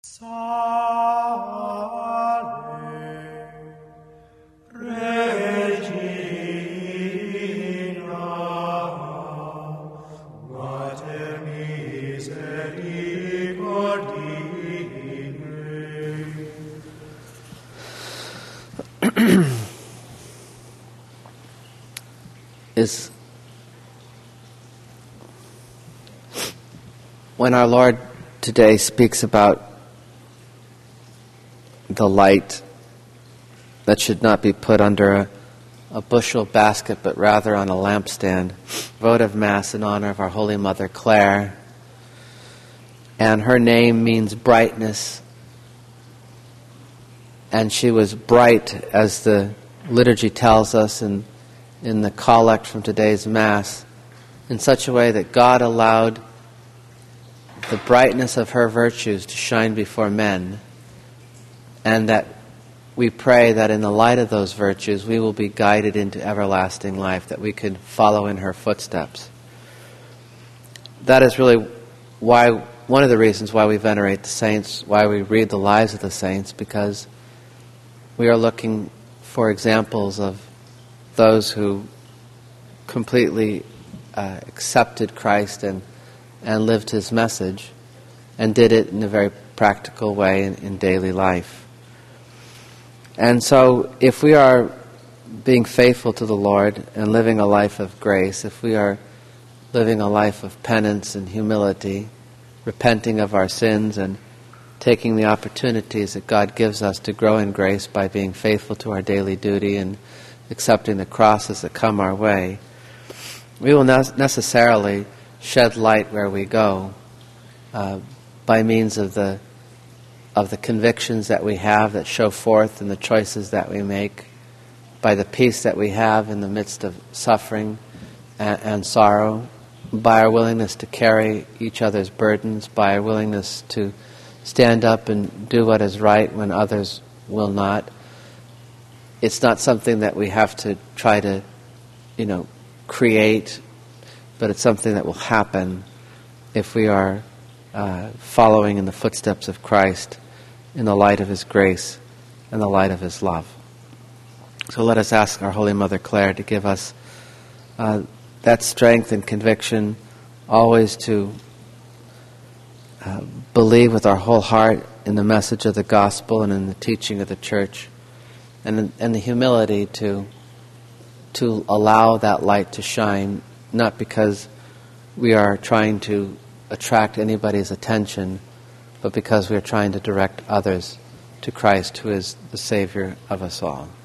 Salve, Regina, Mater misericordiae. Is when our Lord today speaks about the light that should not be put under a bushel basket, but rather on a lampstand. Votive Mass in honor of our Holy Mother Clare. And her name means brightness. And she was bright, as the liturgy tells us in the collect from today's Mass, in such a way that God allowed the brightness of her virtues to shine before men, and that we pray that in the light of those virtues we will be guided into everlasting life, that we can follow in her footsteps. That is really one of the reasons why we venerate the saints, why we read the lives of the saints, because we are looking for examples of those who completely accepted Christ and lived His message, and did it in a very practical way in daily life. And so, if we are being faithful to the Lord and living a life of grace, if we are living a life of penance and humility, repenting of our sins and taking the opportunities that God gives us to grow in grace by being faithful to our daily duty and accepting the crosses that come our way, we will necessarily shed light where we go by means of the convictions that we have that show forth in the choices that we make, by the peace that we have in the midst of suffering and sorrow, by our willingness to carry each other's burdens, by our willingness to stand up and do what is right when others will not. It's not something that we have to try to, create, but it's something that will happen if we are following in the footsteps of Christ in the light of His grace and the light of His love. So let us ask our Holy Mother Clare to give us that strength and conviction always to believe with our whole heart in the message of the gospel and in the teaching of the church, and the humility to allow that light to shine, not because we are trying to attract anybody's attention, but because we are trying to direct others to Christ, who is the Savior of us all.